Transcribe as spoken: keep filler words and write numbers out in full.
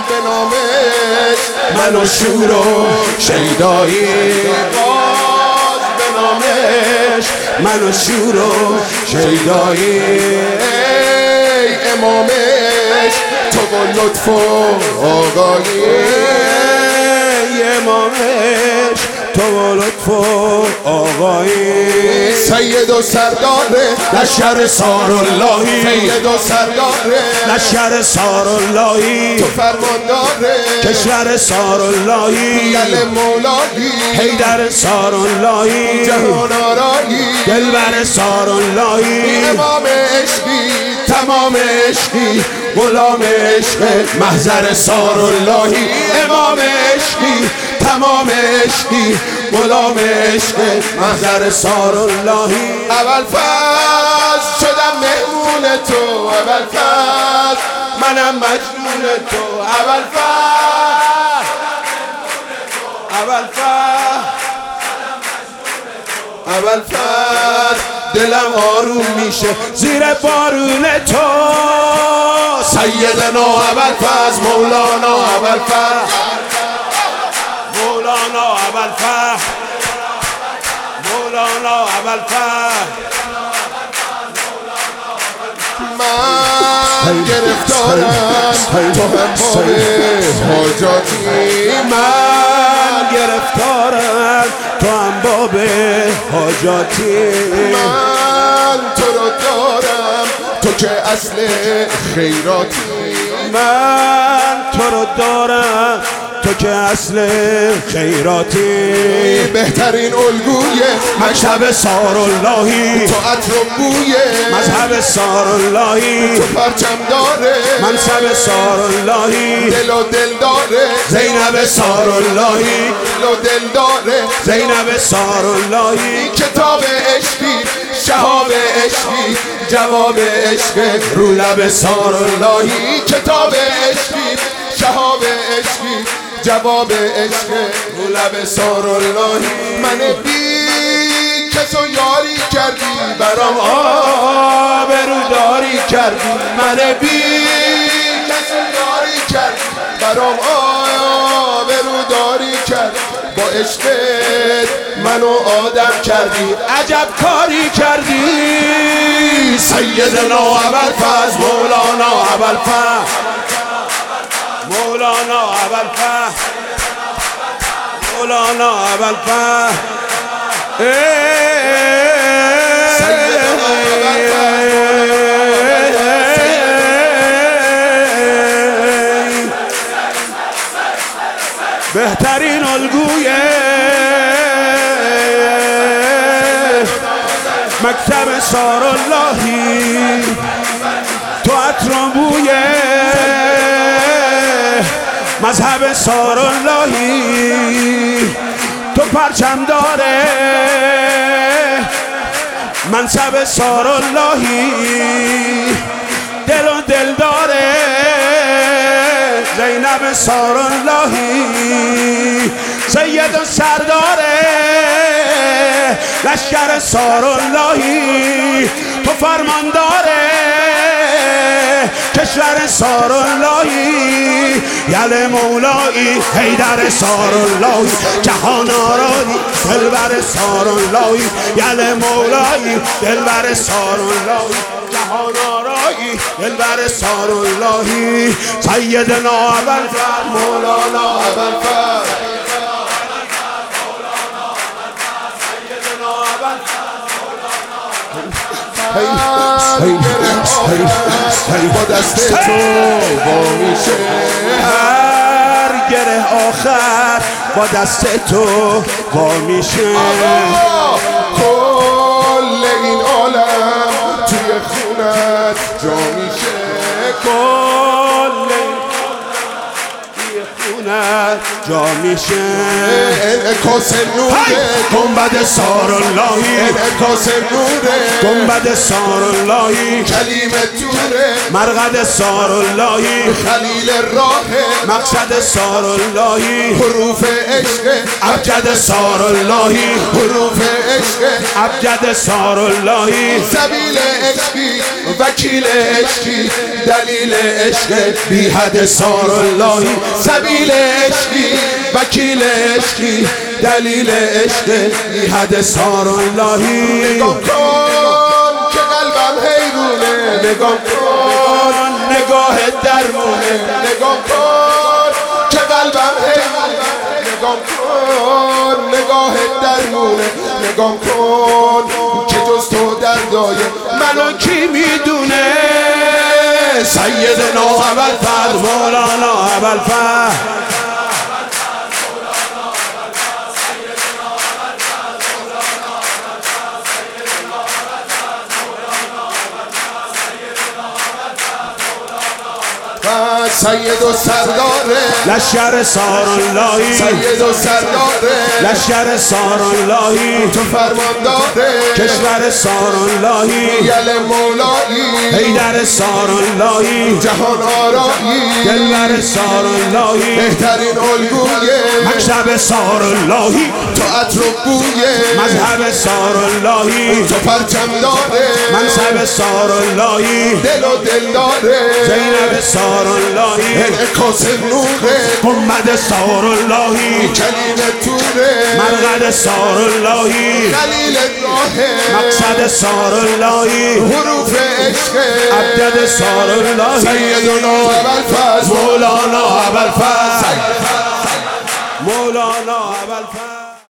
به نامش من و شور و شیدایی، باز به نامش من و شور و شیدایی. ای امامش تو با لطف و آگاهی، ای امامش تو با لطف و آقایی. سید و سردار لشکر ساراللهی، سید و سردار لشکر ساراللهی، تو فرماندار کشور ساراللهی، یل مولایی حیدر ساراللهی، جهان آرایی دلبر ساراللهی. امام عشقی تمام عشقی غلام عشق محضر ساراللهی، امام عشقی تمام عشقی غلام عشق محضر ساراللهی. اول فصل شدم مهمون تو، اول فصل منم مجنون تو، اول فصل اول فصل اول فصل دلم آروم میشه زیر بارون تو. سیدنا اول فصل مولانا اول فصل، مولانا اول فصل، مولانا اول فصل. من گرفتارم تو هم باب حاجاتی، من گرفتارم تو هم باب حاجاتی. من تو رو دارم تو که اصل خیراتی، من تو رو دارم تو که اصل خیراتی. بهترین الگوی مکتب ساراللهی، تو عطر و بوی مذهب ساراللهی، تو پرچم داره منصب ساراللهی، دل و دل داره زینب ساراللهی، دل و دل داره زینب ساراللهی. کتاب عشقی شهاب عشقی جواب عشق رو لب ساراللهی، کتاب عشقی شهاب عشقی جواب عشق رو لب ساراللهی. من بی کسو یاری کردی برام آبروداری کردی، من بی کسو یاری کردی برام آبروداری کردی. با عشقت منو آدم کردی، عجب کاری کردی. سیدنا اول فصل مولانا اول فصل، مولانا اول فصل، مولانا اول فصل. بهترین الگوی مکتب ساراللهی، تو عطر و بوی مذهب ساراللهی، تو پرچم داره منصب ساراللهی، دل و دل داره زینب ساراللهی. سید و سرداره لشکر ساراللهی، تو فرمانداره کشور ساراللهی، یل مولایی حیدر ساراللهی، جهان آرایی دلبر ساراللهی، یل مولایی دلبر ساراللهی، جهان آرایی دلبر ساراللهی. سیدنا اول فصل مولانا اول فصل، با دست تو با میشه هر گره آخر، با دست تو با میشه. کل این عالم توی خونت جا میشه، کل توی خونت جا میشه. انعکاس نوره گنبد ساراللهی، انعکاس نوره گنبد ساراللهی، کلیم توره مرقد ساراللهی، خلیل راه مقصد ساراللهی، حروف عشق ابجد ساراللهی، حروف عشق ابجد ساراللهی. سبیل عشقی وکیل عشقی دلیل عشق بی حد سار اللهی سبیل عشقی وکیل عشقی دلیل عشق بی حد سار اللهی نگاه کن که قلبم حیرونه نگاه کن نگاه درمونه نگاه کن که قلبم حیرونه نگاه کن نگاه درمونه نگاه کن که جز تو دردای منو کی میدونه سیدنا ابوالفضل مولانا ابوالفضل سید و سرداره لشکر سار اللهی سید و سرداره لشکر سار اللهی تو فرمان داره کشور سار اللهی یل مولایی حیدر سار اللهی جهان آرایی دلبر سار اللهی بهترین الگوی مکتب سار اللهی تو عطر و بوی مذهب سار اللهی تو پرچم داره منصب سار اللهی دل و دل داره زینب سار اللهی انعکاس نوره گنبد سار اللهی کلیم توره مرقد سار اللهی خلیل راهه مقصد سار اللهی حروف عشق ابجد سار اللهی سیدنا ابوالفضل مولانا ابوالفضل مولانا ابوالفضل